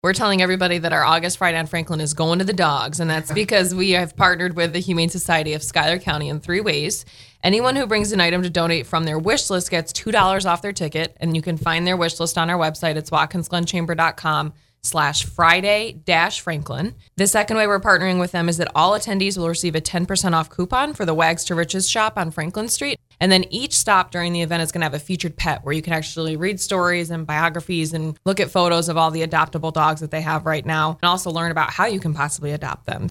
We're telling everybody that our August Friday on Franklin is going to the dogs, and that's because we have partnered with the Humane Society of Schuyler County in 3 ways. Anyone who brings an item to donate from their wish list gets $2 off their ticket, and you can find their wish list on our website. It's watkinsglenchamber.com/Friday-Franklin. The second way we're partnering with them is that all attendees will receive a 10% off coupon for the Wags to Riches shop on Franklin Street. And then each stop during the event is going to have a featured pet where you can actually read stories and biographies and look at photos of all the adoptable dogs that they have right now, and also learn about how you can possibly adopt them.